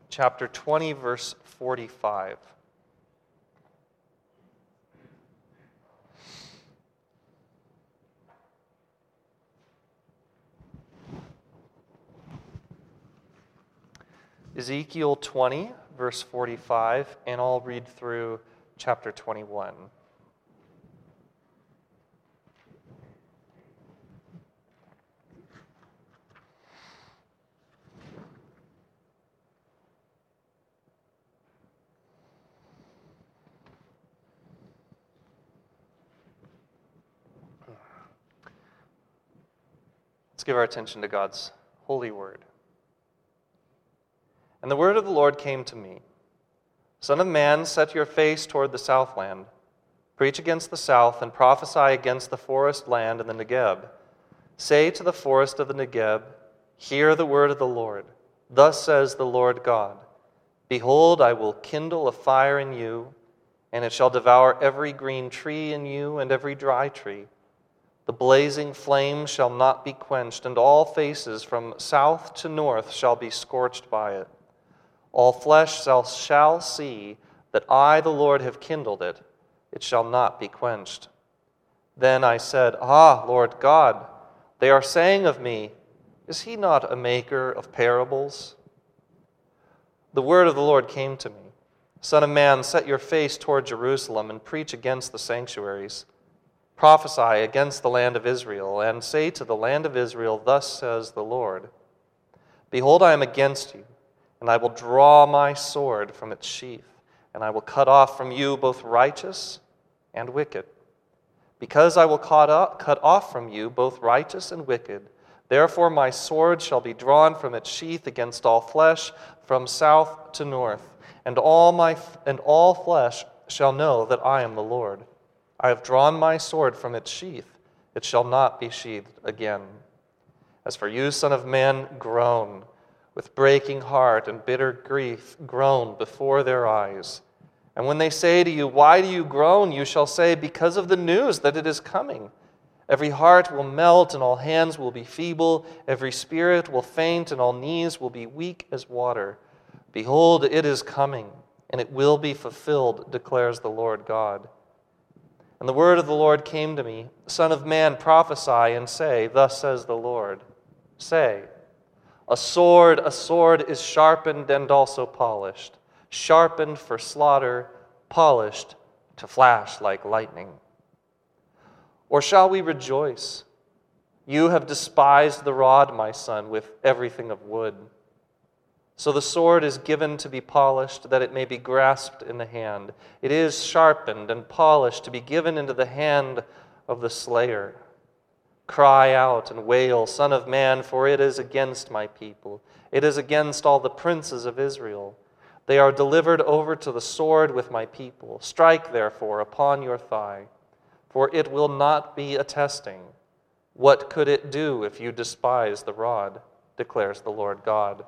chapter 20, verse 45. Ezekiel 20, verse 45, and I'll read through chapter 21. Let's give our attention to God's holy word. And the word of the Lord came to me. Son of man, set your face toward the southland. Preach against the south and prophesy against the forest land and the Negeb. Say to the forest of the Negeb, hear the word of the Lord. Thus says the Lord God, behold, I will kindle a fire in you, and it shall devour every green tree in you and every dry tree. The blazing flame shall not be quenched, and all faces from south to north shall be scorched by it. All flesh shall see that I, the Lord, have kindled it. It shall not be quenched. Then I said, ah, Lord God, they are saying of me, is he not a maker of parables? The word of the Lord came to me. Son of man, set your face toward Jerusalem and preach against the sanctuaries. Prophesy against the land of Israel, and say to the land of Israel, thus says the Lord, behold, I am against you, and I will draw my sword from its sheath, and I will cut off from you both righteous and wicked. Because I will cut off from you both righteous and wicked, therefore my sword shall be drawn from its sheath against all flesh, from south to north, and all flesh shall know that I am the Lord. I have drawn my sword from its sheath, it shall not be sheathed again. As for you, son of man, groan. With breaking heart and bitter grief, groan before their eyes. And when they say to you, why do you groan? You shall say, because of the news that it is coming. Every heart will melt and all hands will be feeble. Every spirit will faint and all knees will be weak as water. Behold, it is coming, and it will be fulfilled, declares the Lord God. And the word of the Lord came to me, Son of man, prophesy and say, thus says the Lord. Say, a sword is sharpened and also polished, sharpened for slaughter, polished to flash like lightning. Or shall we rejoice? You have despised the rod, my son, with everything of wood. So the sword is given to be polished, that it may be grasped in the hand. It is sharpened and polished to be given into the hand of the slayer. Cry out and wail, Son of man, for it is against my people. It is against all the princes of Israel. They are delivered over to the sword with my people. Strike, therefore, upon your thigh, for it will not be a testing. What could it do if you despise the rod? Declares the Lord God.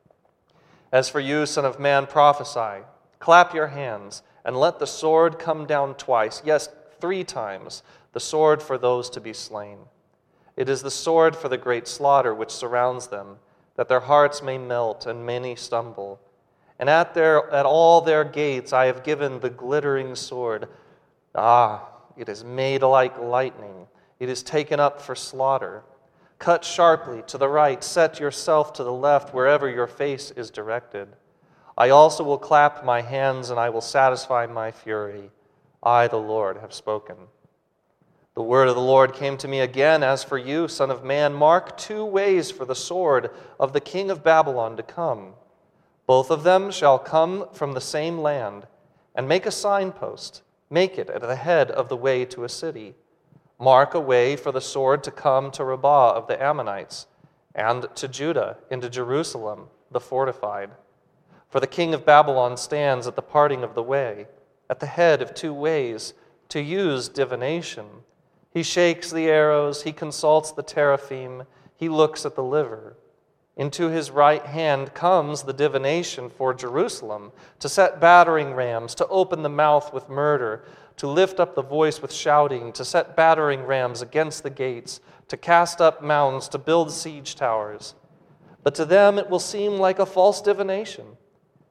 As for you, son of man, prophesy. Clap your hands, and let the sword come down twice, yes, 3 times, the sword for those to be slain. It is the sword for the great slaughter which surrounds them, that their hearts may melt and many stumble. And at all their gates I have given the glittering sword. Ah, it is made like lightning. It is taken up for slaughter. Cut sharply to the right, set yourself to the left, wherever your face is directed. I also will clap my hands, and I will satisfy my fury. I, the Lord, have spoken. The word of the Lord came to me again, as for you, son of man, mark 2 ways for the sword of the king of Babylon to come. Both of them shall come from the same land, and make a signpost. Make it at the head of the way to a city. Mark a way for the sword to come to Rabbah of the Ammonites, and to Judah, into Jerusalem, the fortified. For the king of Babylon stands at the parting of the way, at the head of 2 ways, to use divination. He shakes the arrows, he consults the teraphim, he looks at the liver. Into his right hand comes the divination for Jerusalem, to set battering rams, to open the mouth with murder, to lift up the voice with shouting, to set battering rams against the gates, to cast up mounds, to build siege towers. But to them it will seem like a false divination.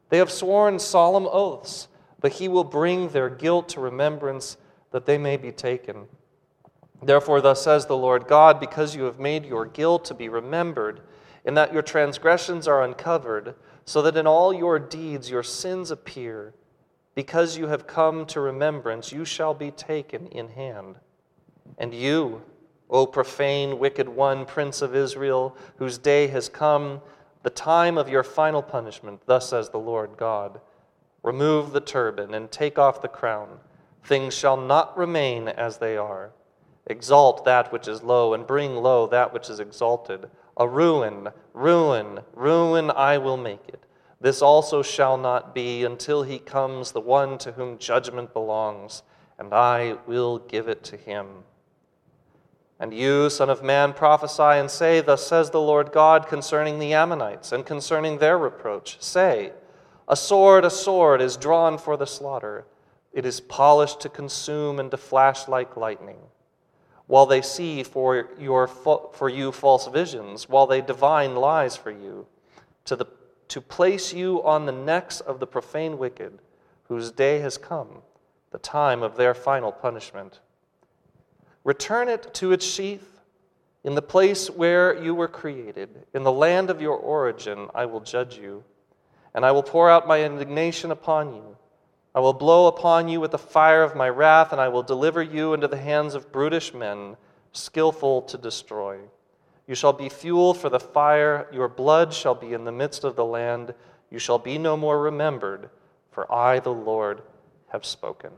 They have sworn solemn oaths, but he will bring their guilt to remembrance, that they may be taken. Therefore, thus says the Lord God, because you have made your guilt to be remembered, in that your transgressions are uncovered, so that in all your deeds your sins appear, because you have come to remembrance, you shall be taken in hand. And you, O profane, wicked one, Prince of Israel, whose day has come, the time of your final punishment, thus says the Lord God, remove the turban and take off the crown. Things shall not remain as they are. Exalt that which is low, and bring low that which is exalted. A ruin, ruin, ruin I will make it. This also shall not be until he comes, the one to whom judgment belongs, and I will give it to him. And you, Son of man, prophesy and say, thus says the Lord God concerning the Ammonites and concerning their reproach. Say, a sword is drawn for the slaughter. It is polished to consume and to flash like lightning. While they see for you false visions, while they divine lies for you, to place you on the necks of the profane wicked, whose day has come, the time of their final punishment. Return it to its sheath. In the place where you were created, in the land of your origin, I will judge you, and I will pour out my indignation upon you. I will blow upon you with the fire of my wrath, and I will deliver you into the hands of brutish men, skillful to destroy. You shall be fuel for the fire. Your blood shall be in the midst of the land. You shall be no more remembered, for I, the Lord, have spoken.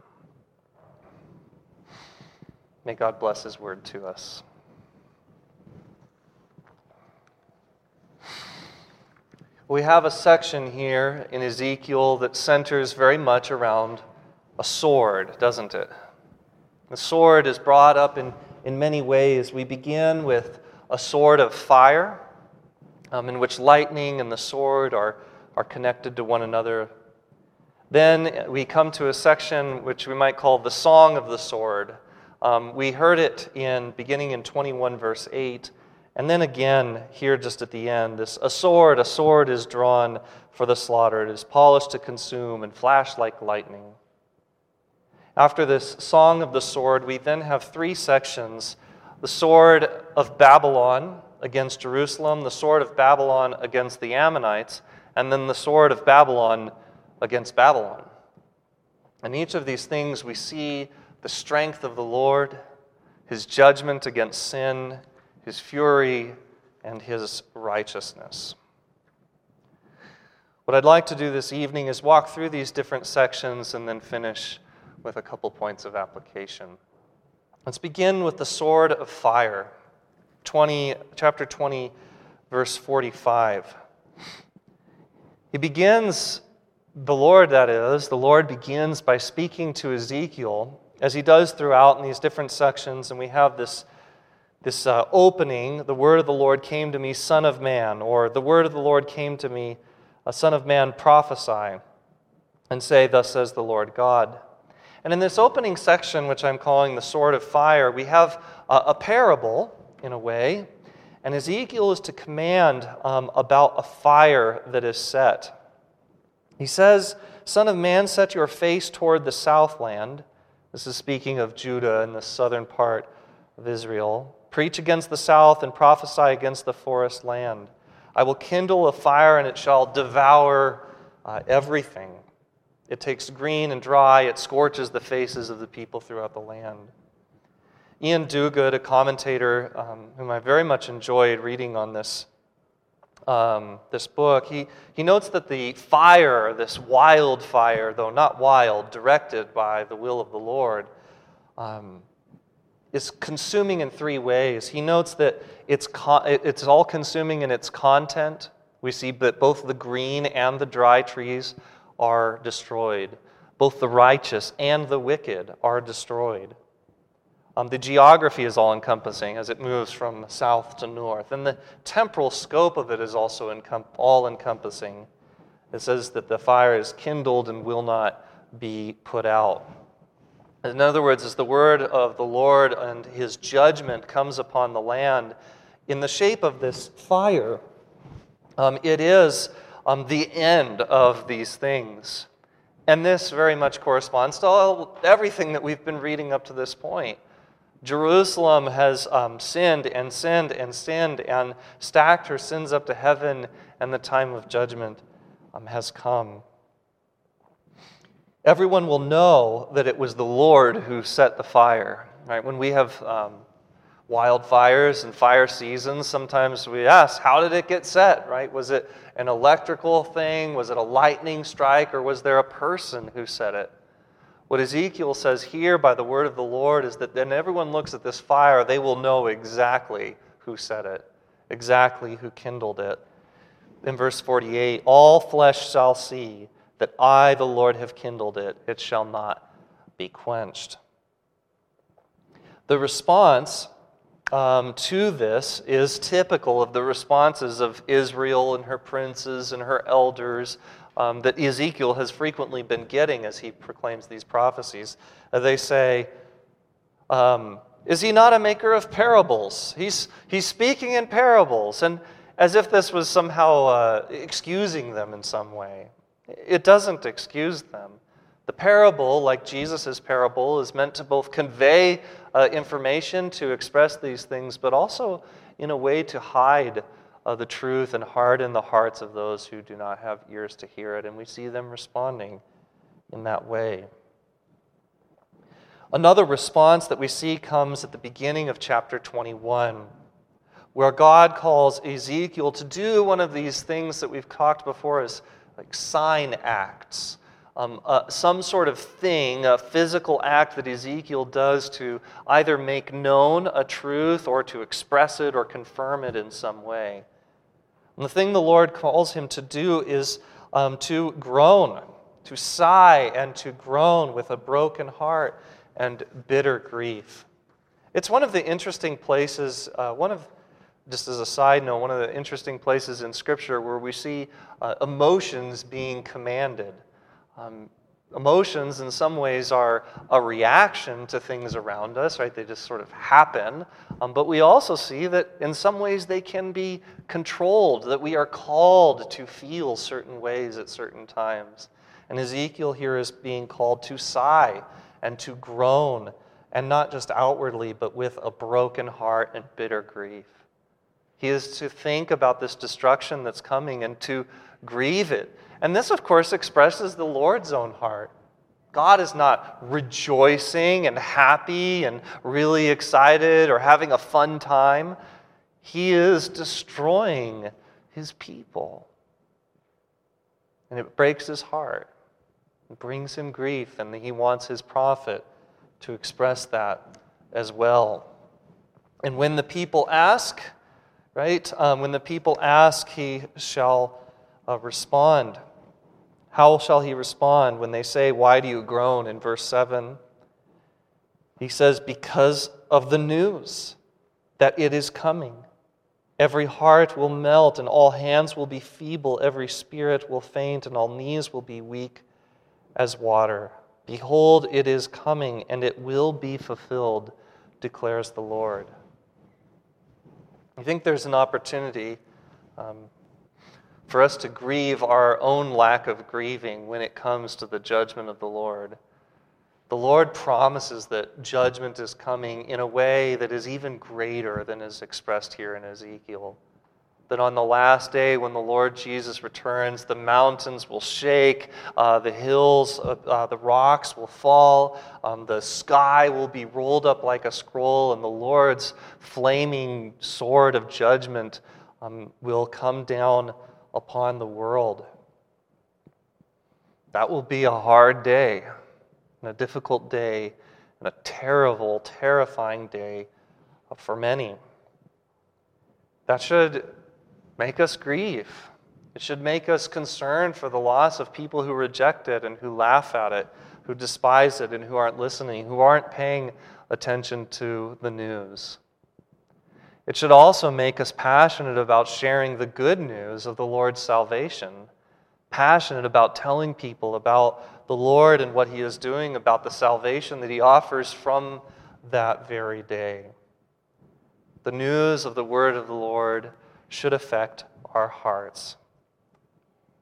May God bless his word to us. We have a section here in Ezekiel that centers very much around a sword, doesn't it? The sword is brought up in many ways. We begin with a sword of fire, in which lightning and the sword are connected to one another. Then we come to a section which we might call the Song of the Sword. We heard it beginning in 21 verse 8, and then again here just at the end, a sword is drawn for the slaughter. It is polished to consume and flash like lightning. After this Song of the Sword, we then have three sections: the sword of Babylon against Jerusalem, the sword of Babylon against the Ammonites, and then the sword of Babylon against Babylon. In each of these things we see the strength of the Lord, his judgment against sin, his fury, and his righteousness. What I'd like to do this evening is walk through these different sections and then finish with a couple points of application. Let's begin with the sword of fire, chapter 20, verse 45. The Lord begins by speaking to Ezekiel, as he does throughout in these different sections, and we have this opening, the word of the Lord came to me, son of man, or the word of the Lord came to me, a son of man, prophesy, and say, thus says the Lord God. And in this opening section, which I'm calling the sword of fire, we have a parable, in a way, and Ezekiel is to command about a fire that is set. He says, son of man, set your face toward the southland. This is speaking of Judah and the southern part of Israel. Preach against the south and prophesy against the forest land. I will kindle a fire and it shall devour everything. It takes green and dry. It scorches the faces of the people throughout the land. Ian Duguid, a commentator whom I very much enjoyed reading on this book, he notes that the fire, this wildfire, though not wild, directed by the will of the Lord, is consuming in three ways. He notes that it's all consuming in its content. We see that both the green and the dry trees are destroyed. Both the righteous and the wicked are destroyed. The geography is all-encompassing as it moves from south to north. And the temporal scope of it is also all-encompassing. It says that the fire is kindled and will not be put out. In other words, as the word of the Lord and his judgment comes upon the land in the shape of this fire, it is the end of these things. And this very much corresponds to everything that we've been reading up to this point. Jerusalem has sinned and sinned and sinned and stacked her sins up to heaven, and the time of judgment has come. Everyone will know that it was the Lord who set the fire. Right? When we have wildfires and fire seasons, sometimes we ask, how did it get set? Right? Was it an electrical thing? Was it a lightning strike? Or was there a person who set it? What Ezekiel says here by the word of the Lord is that then everyone looks at this fire, they will know exactly who set it, exactly who kindled it. In verse 48, all flesh shall see that I, the Lord, have kindled it. It shall not be quenched. The response to this is typical of the responses of Israel and her princes and her elders that Ezekiel has frequently been getting as he proclaims these prophecies. They say, is he not a maker of parables? He's speaking in parables, and as if this was somehow excusing them in some way. It doesn't excuse them. The parable, like Jesus' parable, is meant to both convey information, to express these things, but also in a way to hide the truth and harden the hearts of those who do not have ears to hear it. And we see them responding in that way. Another response that we see comes at the beginning of chapter 21, where God calls Ezekiel to do one of these things that we've talked before as like sign acts. Some sort of thing, a physical act that Ezekiel does to either make known a truth or to express it or confirm it in some way. And the thing the Lord calls him to do is to groan, to sigh and to groan with a broken heart and bitter grief. It's one of the interesting places, just as a side note, one of the interesting places in Scripture where we see emotions being commanded. Emotions in some ways are a reaction to things around us, right? They just sort of happen. But we also see that in some ways they can be controlled, that we are called to feel certain ways at certain times. And Ezekiel here is being called to sigh and to groan, and not just outwardly, but with a broken heart and bitter grief. He is to think about this destruction that's coming and to grieve it. And this, of course, expresses the Lord's own heart. God is not rejoicing and happy and really excited or having a fun time. He is destroying his people. And it breaks his heart. It brings him grief, and he wants his prophet to express that as well. And when the people ask, right, when the people ask, he shall respond. How shall he respond when they say, why do you groan? In verse 7, he says, because of the news that it is coming. Every heart will melt, and all hands will be feeble. Every spirit will faint, and all knees will be weak as water. Behold, it is coming, and it will be fulfilled, declares the Lord. I think there's an opportunity for us to grieve our own lack of grieving when it comes to the judgment of the Lord. The Lord promises that judgment is coming in a way that is even greater than is expressed here in Ezekiel. That on the last day when the Lord Jesus returns, the mountains will shake, the hills, the rocks will fall, the sky will be rolled up like a scroll, and the Lord's flaming sword of judgment will come down upon the world. That will be a hard day, and a difficult day, and a terrible, terrifying day for many. That should make us grieve. It should make us concerned for the loss of people who reject it and who laugh at it, who despise it and who aren't listening, who aren't paying attention to the news. It should also make us passionate about sharing the good news of the Lord's salvation, passionate about telling people about the Lord and what he is doing, about the salvation that he offers from that very day. The news of the word of the Lord should affect our hearts.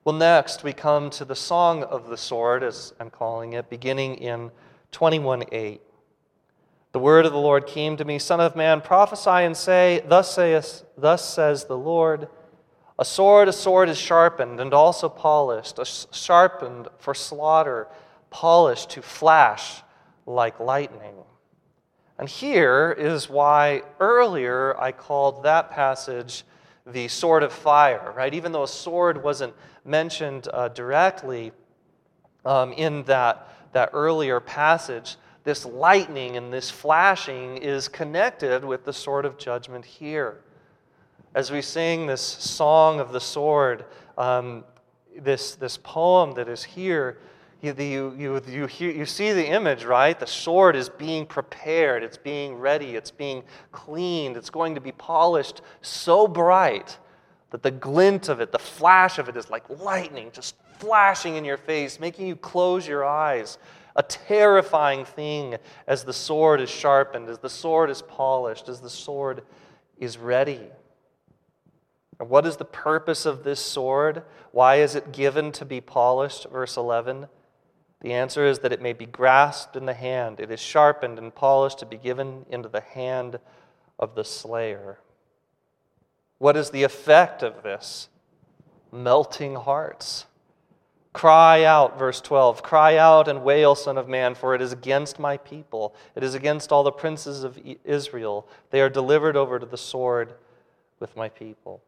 Well, next we come to the Song of the Sword, as I'm calling it, beginning in 21:8. The word of the Lord came to me, Son of man, prophesy and say, thus says the Lord, a sword is sharpened and also polished, sharpened for slaughter, polished to flash like lightning. And here is why earlier I called that passage the sword of fire, right? Even though a sword wasn't mentioned directly in that earlier passage, this lightning and this flashing is connected with the sword of judgment here. As we sing this song of the sword, this poem that is here, you see the image, right? The sword is being prepared, it's being ready, it's being cleaned, it's going to be polished so bright that the glint of it, the flash of it is like lightning, just flashing in your face, making you close your eyes. A terrifying thing as the sword is sharpened, as the sword is polished, as the sword is ready. And what is the purpose of this sword? Why is it given to be polished? Verse 11. The answer is that it may be grasped in the hand. It is sharpened and polished to be given into the hand of the slayer. What is the effect of this? Melting hearts. Cry out, verse 12. Cry out and wail, Son of man, for it is against my people. It is against all the princes of Israel. They are delivered over to the sword with my people.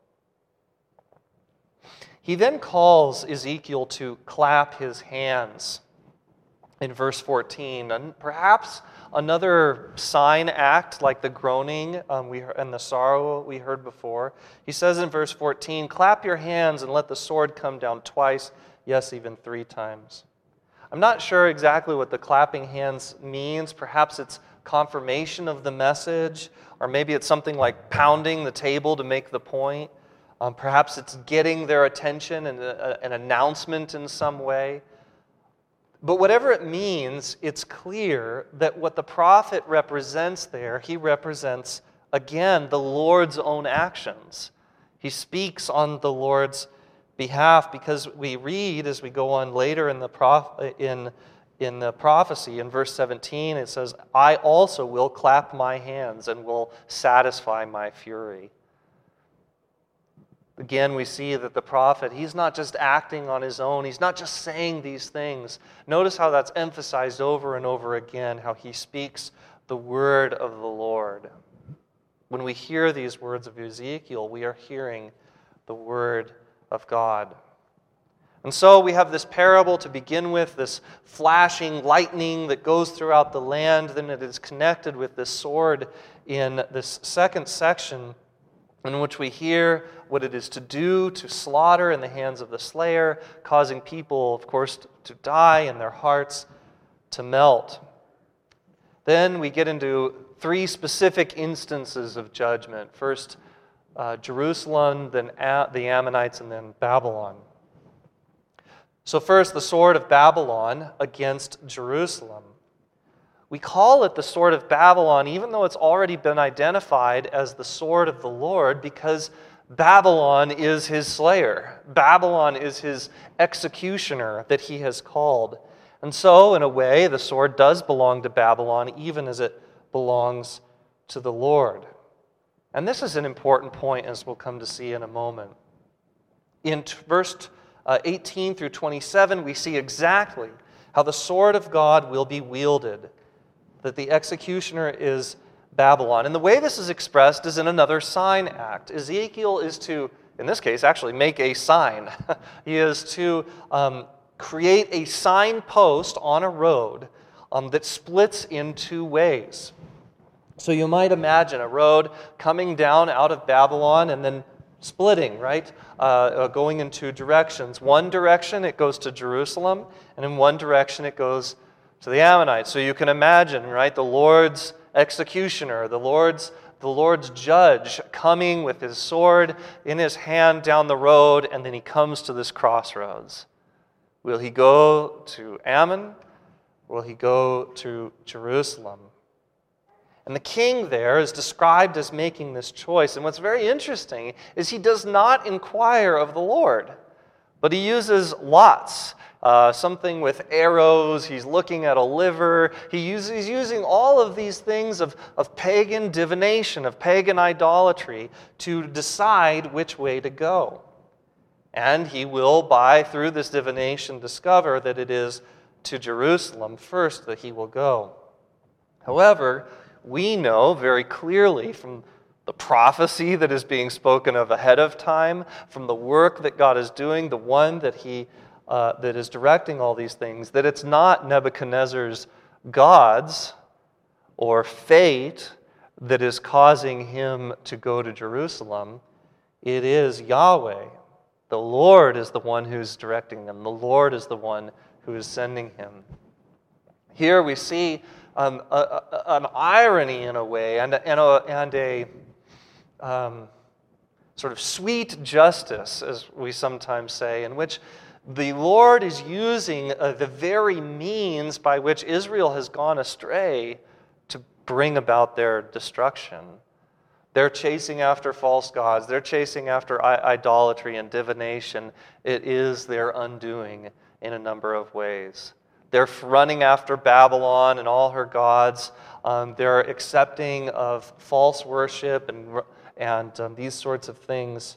He then calls Ezekiel to clap his hands in verse 14. And perhaps another sign act like the groaning and the sorrow we heard before. He says in verse 14, clap your hands and let the sword come down twice, yes, even 3 times. I'm not sure exactly what the clapping hands means. Perhaps it's confirmation of the message, or maybe it's something like pounding the table to make the point. Perhaps it's getting their attention and an announcement in some way. But whatever it means, it's clear that what the prophet represents there, he represents, again, the Lord's own actions. He speaks on the Lord's behalf, because we read as we go on later in the prophecy in verse 17, it says, I also will clap my hands and will satisfy my fury. Again, we see that the prophet, he's not just acting on his own. He's not just saying these things. Notice how that's emphasized over and over again, how he speaks the word of the Lord. When we hear these words of Ezekiel, we are hearing the word of God. And so we have this parable to begin with, this flashing lightning that goes throughout the land. Then it is connected with this sword in this second section, in which we hear what it is to do to slaughter in the hands of the slayer, causing people, of course, to die and their hearts to melt. Then we get into 3 specific instances of judgment. First, Jerusalem, then the Ammonites, and then Babylon. So first, the sword of Babylon against Jerusalem. We call it the sword of Babylon, even though it's already been identified as the sword of the Lord, because Babylon is his slayer. Babylon is his executioner that he has called. And so, in a way, the sword does belong to Babylon, even as it belongs to the Lord. And this is an important point, as we'll come to see in a moment. In verse 18 through 27, we see exactly how the sword of God will be wielded, that the executioner is Babylon. And the way this is expressed is in another sign act. Ezekiel is to, in this case, actually make a sign. He is to create a signpost on a road that splits in 2 ways. So you might imagine a road coming down out of Babylon and then splitting, right? Going in 2 directions. One direction, it goes to Jerusalem, and in one direction, it goes to the Ammonites. So you can imagine, right, the Lord's executioner, the Lord's judge coming with his sword in his hand down the road, and then he comes to this crossroads. Will he go to Ammon? Will he go to Jerusalem? And the king there is described as making this choice. And what's very interesting is he does not inquire of the Lord. But he uses lots, something with arrows. He's looking at a liver. He's using all of these things of pagan divination, of pagan idolatry, to decide which way to go. And he will, through this divination, discover that it is to Jerusalem first that he will go. However, we know very clearly from the prophecy that is being spoken of ahead of time, from the work that God is doing, the one that that is directing all these things, that it's not Nebuchadnezzar's gods or fate that is causing him to go to Jerusalem. It is Yahweh. The Lord is the one who's directing them. The Lord is the one who is sending him. Here we see an irony in a way, and a sort of sweet justice, as we sometimes say, in which the Lord is using the very means by which Israel has gone astray to bring about their destruction. They're chasing after false gods. They're chasing after idolatry and divination. It is their undoing in a number of ways. They're running after Babylon and all her gods. They're accepting of false worship and these sorts of things.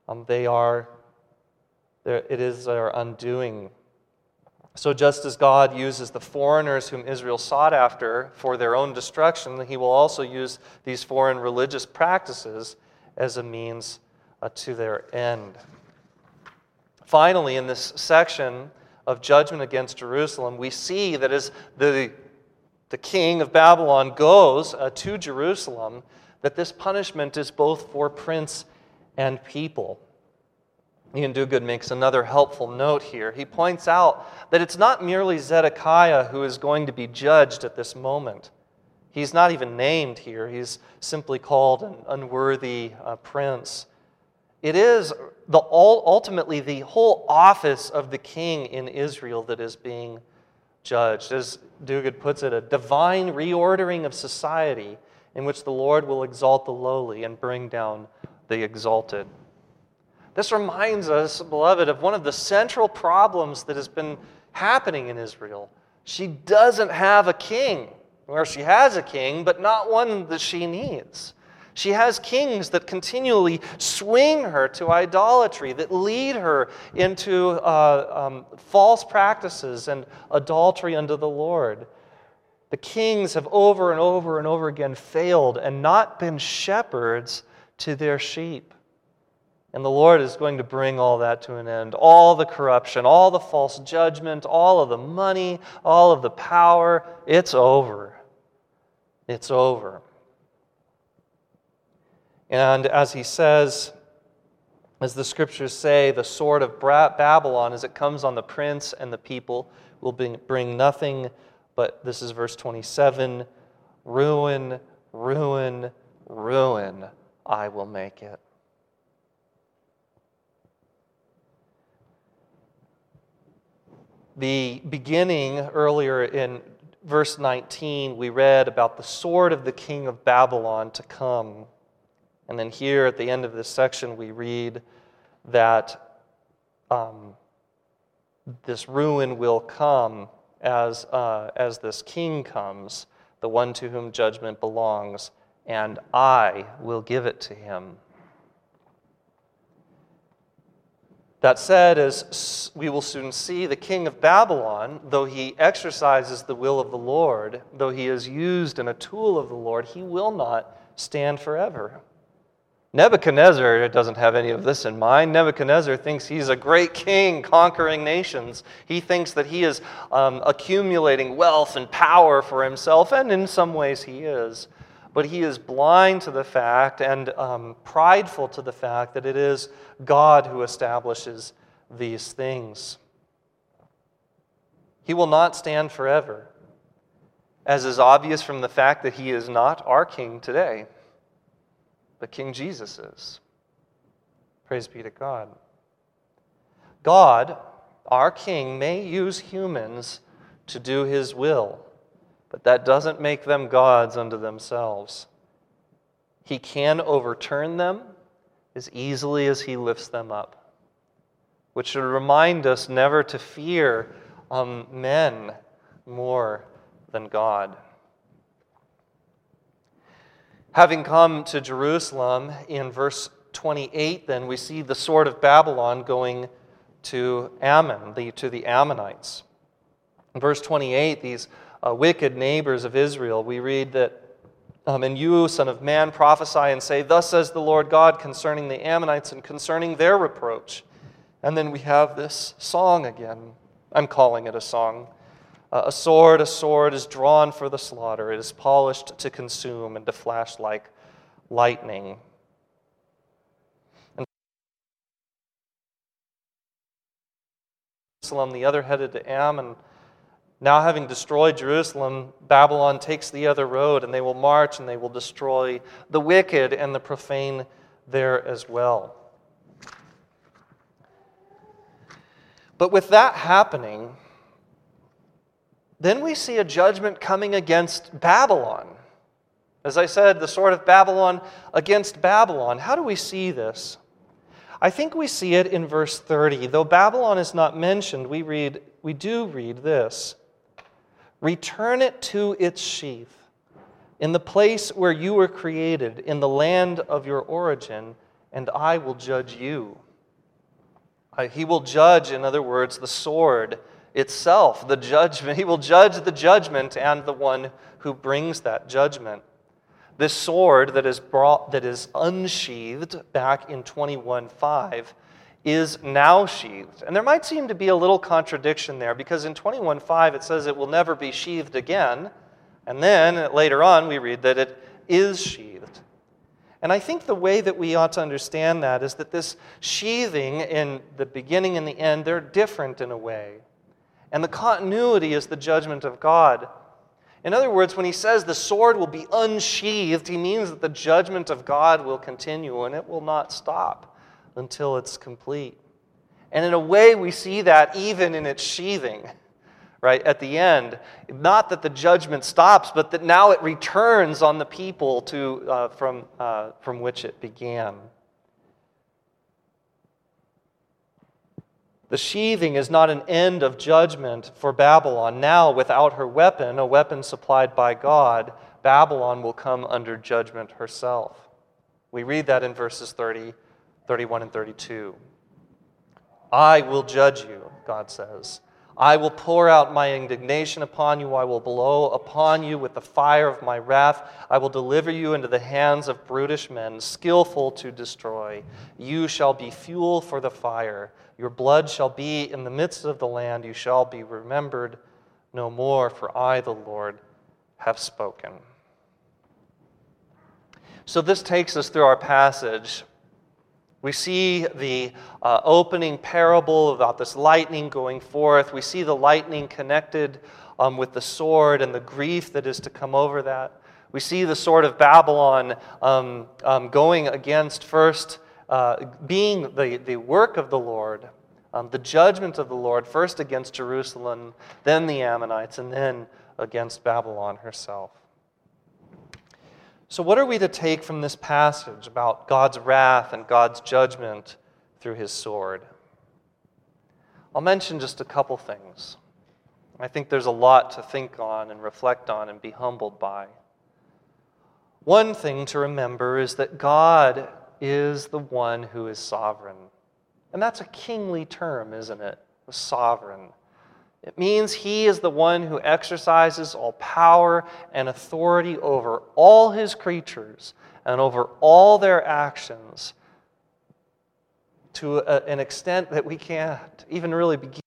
It is their undoing. So just as God uses the foreigners whom Israel sought after for their own destruction, he will also use these foreign religious practices as a means to their end. Finally, in this section of judgment against Jerusalem, we see that as the king of Babylon goes to Jerusalem, that this punishment is both for prince and people. Ian Duguid makes another helpful note here. He points out that it's not merely Zedekiah who is going to be judged at this moment. He's not even named here. He's simply called an unworthy prince. It is ultimately the whole office of the king in Israel that is being judged. As Duguid puts it, a divine reordering of society in which the Lord will exalt the lowly and bring down the exalted. This reminds us, beloved, of one of the central problems that has been happening in Israel. She doesn't have a king, or she has a king, but not one that she needs. She has kings that continually swing her to idolatry, that lead her into false practices and adultery unto the Lord. The kings have over and over and over again failed and not been shepherds to their sheep. And the Lord is going to bring all that to an end. All the corruption, all the false judgment, all of the money, all of the power, it's over. It's over. And as he says, as the scriptures say, the sword of Babylon, as it comes on the prince and the people, will bring nothing but, this is verse 27, ruin, ruin, ruin, I will make it. The beginning, earlier in verse 19, we read about the sword of the king of Babylon to come. And then here at the end of this section, we read that this ruin will come as this king comes, the one to whom judgment belongs, and I will give it to him. That said, as we will soon see, the king of Babylon, though he exercises the will of the Lord, though he is used and a tool of the Lord, he will not stand forever. Nebuchadnezzar doesn't have any of this in mind. Nebuchadnezzar thinks he's a great king conquering nations. He thinks that he is accumulating wealth and power for himself, and in some ways he is. But he is blind to the fact and prideful to the fact that it is God who establishes these things. He will not stand forever, as is obvious from the fact that he is not our king today, but King Jesus is. Praise be to God. God, our king, may use humans to do his will, but that doesn't make them gods unto themselves. He can overturn them as easily as he lifts them up. which should remind us never to fear men more than God. Having come to Jerusalem, in verse 28, then, we see the sword of Babylon going to Ammon, to the Ammonites. In verse 28, these wicked neighbors of Israel, we read that, and you, son of man, prophesy and say, thus says the Lord God concerning the Ammonites and concerning their reproach. And then we have this song again. I'm calling it a song. A sword is drawn for the slaughter. It is polished to consume and to flash like lightning. And Jerusalem, the other headed to Ammon. Now having destroyed Jerusalem, Babylon takes the other road, and they will march and they will destroy the wicked and the profane there as well. But with that happening, then we see a judgment coming against Babylon. As I said, the sword of Babylon against Babylon. How do we see this? I think we see it in verse 30. Though Babylon is not mentioned, we do read this. Return it to its sheath, in the place where you were created, in the land of your origin, and I will judge you. He will judge, in other words, the sword itself, the judgment. He will judge the judgment and the one who brings that judgment. This sword that is unsheathed back in 21:5 is now sheathed. And there might seem to be a little contradiction there, because in 21:5 it says it will never be sheathed again, and then later on we read that it is sheathed. And I think the way that we ought to understand that is that this sheathing in the beginning and the end, they're different in a way. And the continuity is the judgment of God. In other words, when he says the sword will be unsheathed, he means that the judgment of God will continue and it will not stop until it's complete. And in a way, we see that even in its sheathing, right, at the end. Not that the judgment stops, but that now it returns on the people from which it began. The sheathing is not an end of judgment for Babylon. Now, without her weapon, a weapon supplied by God, Babylon will come under judgment herself. We read that in verses 30, 31, and 32. I will judge you, God says. I will pour out my indignation upon you. I will blow upon you with the fire of my wrath. I will deliver you into the hands of brutish men, skillful to destroy. You shall be fuel for the fire. Your blood shall be in the midst of the land. You shall be remembered no more, for I, the Lord, have spoken. So this takes us through our passage. We see the opening parable about this lightning going forth. We see the lightning connected with the sword and the grief that is to come over that. We see the sword of Babylon going against first, being the work of the Lord, the judgment of the Lord, first against Jerusalem, then the Ammonites, and then against Babylon herself. So what are we to take from this passage about God's wrath and God's judgment through his sword? I'll mention just a couple things. I think there's a lot to think on and reflect on and be humbled by. One thing to remember is that God is the one who is sovereign. And that's a kingly term, isn't it? Sovereign. It means he is the one who exercises all power and authority over all his creatures and over all their actions to an extent that we can't even really begin.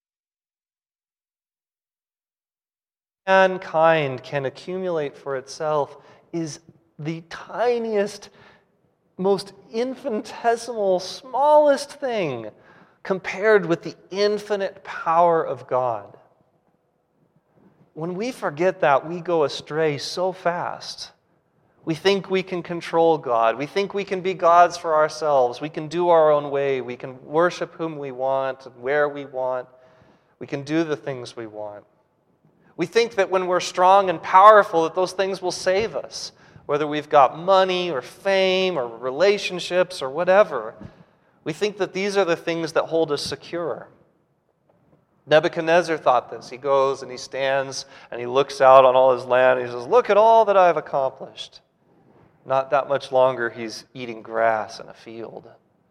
Mankind can accumulate for itself is the tiniest, most infinitesimal, smallest thing compared with the infinite power of God. When we forget that, we go astray so fast. We think we can control God. We think we can be gods for ourselves. We can do our own way. We can worship whom we want and where we want. We can do the things we want. We think that when we're strong and powerful, that those things will save us, whether we've got money or fame or relationships or whatever. We think that these are the things that hold us secure. Nebuchadnezzar thought this. He goes and he stands and he looks out on all his land and he says, "Look at all that I've accomplished." Not that much longer he's eating grass in a field.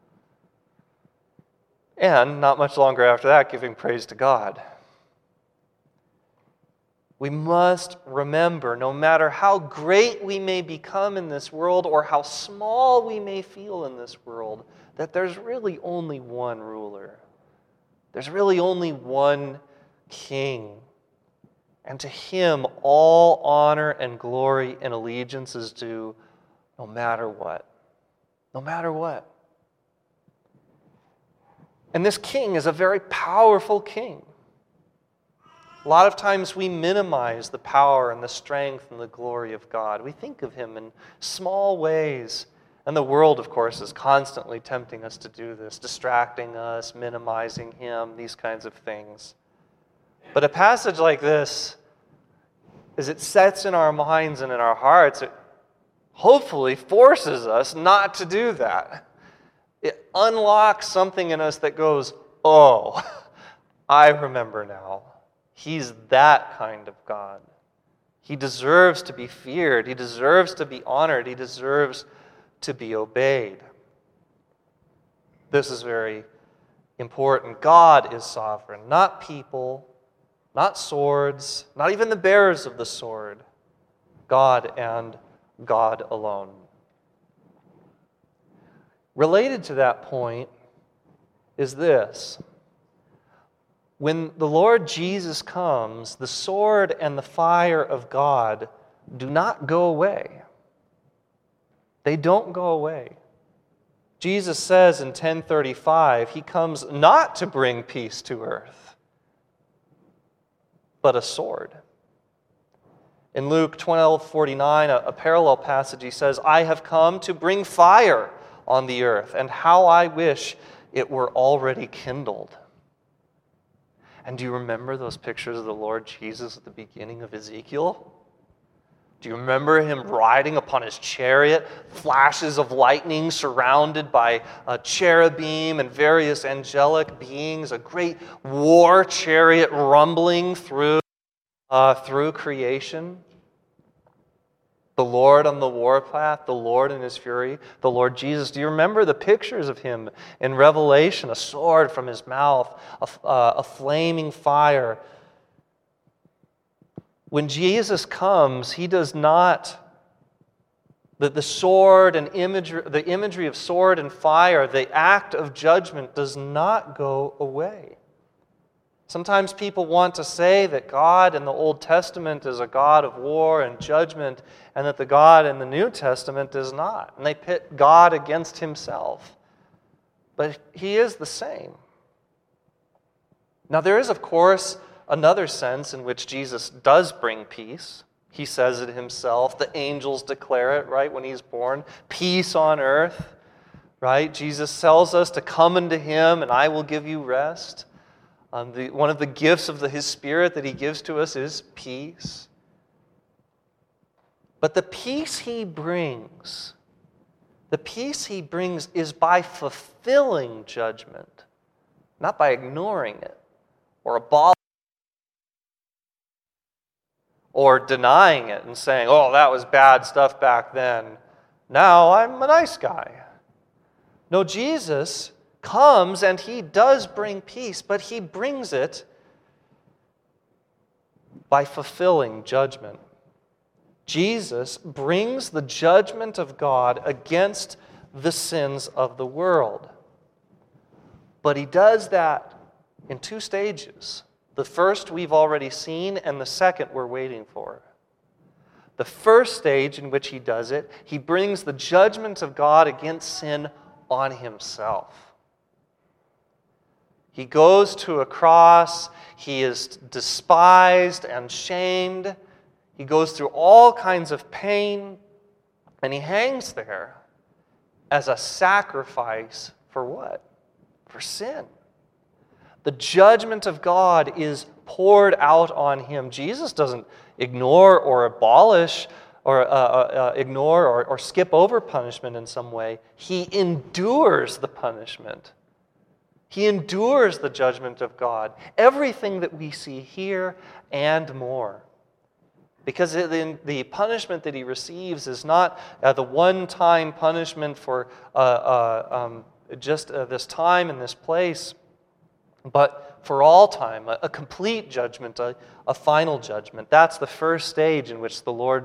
And not much longer after that, giving praise to God. We must remember, no matter how great we may become in this world or how small we may feel in this world, that there's really only one ruler. There's really only one king. And to him, all honor and glory and allegiance is due, no matter what. No matter what. And this king is a very powerful king. A lot of times we minimize the power and the strength and the glory of God. We think of him in small ways. And the world, of course, is constantly tempting us to do this, distracting us, minimizing him, these kinds of things. But a passage like this, as it sets in our minds and in our hearts, it hopefully forces us not to do that. It unlocks something in us that goes, "Oh, I remember now. He's that kind of God. He deserves to be feared. He deserves to be honored. He deserves to be obeyed." This is very important. God is sovereign, not people, not swords, not even the bearers of the sword. God and God alone. Related to that point is this. When the Lord Jesus comes, the sword and the fire of God do not go away. They don't go away. Jesus says in 10:35, he comes not to bring peace to earth, but a sword. In Luke 12:49, a parallel passage, he says, "I have come to bring fire on the earth, and how I wish it were already kindled." And do you remember those pictures of the Lord Jesus at the beginning of Ezekiel? Do you remember him riding upon his chariot, flashes of lightning surrounded by a cherubim and various angelic beings, a great war chariot rumbling through creation? The Lord on the warpath, the Lord in his fury, the Lord Jesus. Do you remember the pictures of him in Revelation? A sword from his mouth, a flaming fire. When Jesus comes, he does not, the sword and imagery, the imagery of sword and fire, the act of judgment does not go away. Sometimes people want to say that God in the Old Testament is a God of war and judgment, and that the God in the New Testament is not. And they pit God against himself. But he is the same. Now there is, of course, another sense in which Jesus does bring peace. He says it himself. The angels declare it, right, when he's born. Peace on earth, right? Jesus tells us to come unto him and I will give you rest. One of the gifts of his Spirit that he gives to us is peace. But the peace he brings is by fulfilling judgment, not by ignoring it or abolishing it or denying it and saying, "Oh, that was bad stuff back then. Now I'm a nice guy." No, Jesus comes and he does bring peace, but he brings it by fulfilling judgment. Jesus brings the judgment of God against the sins of the world. But he does that in two stages. The first we've already seen, and the second we're waiting for. The first stage in which he does it, he brings the judgment of God against sin on himself. He goes to a cross, he is despised and shamed, he goes through all kinds of pain, and he hangs there as a sacrifice for what? For sin. The judgment of God is poured out on him. Jesus doesn't ignore or abolish or ignore or skip over punishment in some way. He endures the punishment. He endures the judgment of God. Everything that we see here and more. Because the punishment that he receives is not the one-time punishment for just this time and this place, but for all time, a complete judgment, a final judgment. That's the first stage in which the Lord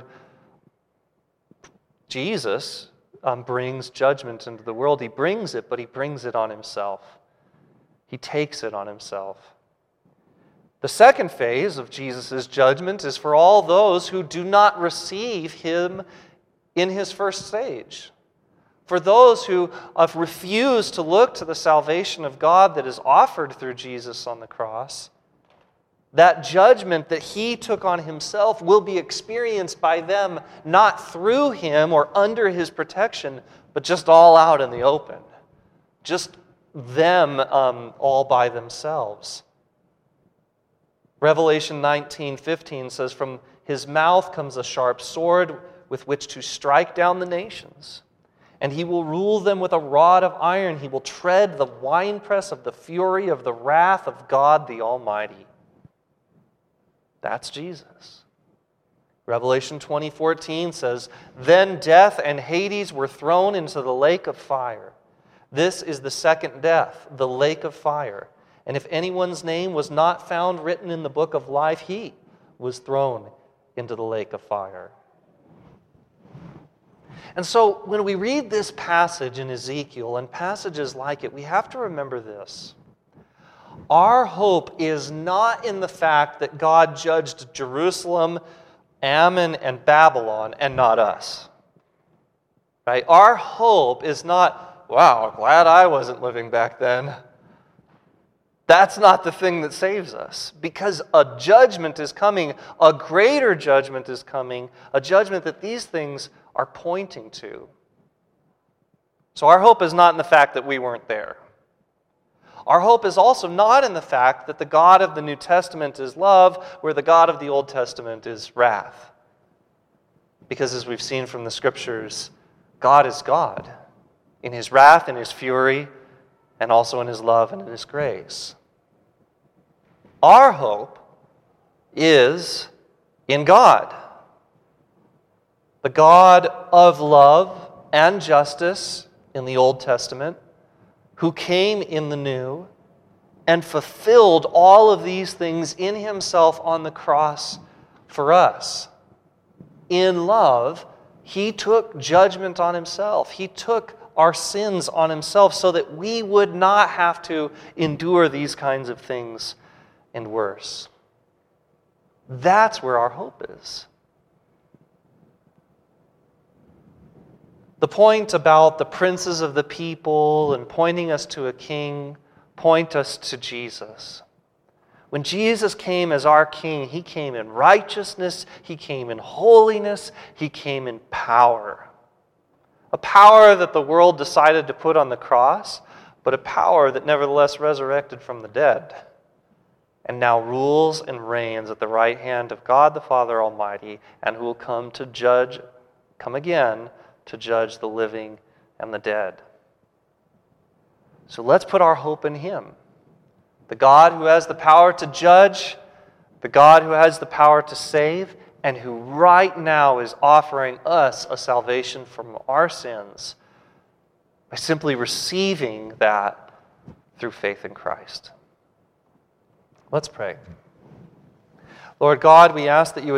Jesus brings judgment into the world. He brings it, but he brings it on himself. He takes it on himself. The second phase of Jesus' judgment is for all those who do not receive him in his first stage. For those who have refused to look to the salvation of God that is offered through Jesus on the cross, that judgment that he took on himself will be experienced by them not through him or under his protection, but just all out in the open. Just them all by themselves. Revelation 19:15 says, "From his mouth comes a sharp sword with which to strike down the nations. And he will rule them with a rod of iron. He will tread the winepress of the fury of the wrath of God the Almighty." That's Jesus. Revelation 20:14 says, "Then death and Hades were thrown into the lake of fire. This is the second death, the lake of fire. And if anyone's name was not found written in the book of life, he was thrown into the lake of fire." And so when we read this passage in Ezekiel and passages like it, we have to remember this. Our hope is not in the fact that God judged Jerusalem, Ammon, and Babylon, and not us. Right? Our hope is not, wow, glad I wasn't living back then. That's not the thing that saves us, because a judgment is coming, a greater judgment is coming, a judgment that these things are pointing to. So our hope is not in the fact that we weren't there. Our hope is also not in the fact that the God of the New Testament is love, where the God of the Old Testament is wrath. Because as we've seen from the Scriptures, God is God, in his wrath, in his fury, and also in his love and in his grace. Our hope is in God, the God of love and justice in the Old Testament, who came in the New and fulfilled all of these things in himself on the cross for us. In love, he took judgment on himself. He took our sins on himself so that we would not have to endure these kinds of things and worse. That's where our hope is. The point about the princes of the people and pointing us to a king point us to Jesus. When Jesus came as our king, he came in righteousness, he came in holiness, he came in power. A power that the world decided to put on the cross, but a power that nevertheless resurrected from the dead and now rules and reigns at the right hand of God the Father Almighty, and who will come again to judge the living and the dead. So let's put our hope in him. The God who has the power to judge, the God who has the power to save, and who right now is offering us a salvation from our sins by simply receiving that through faith in Christ. Let's pray. Lord God, we ask that you would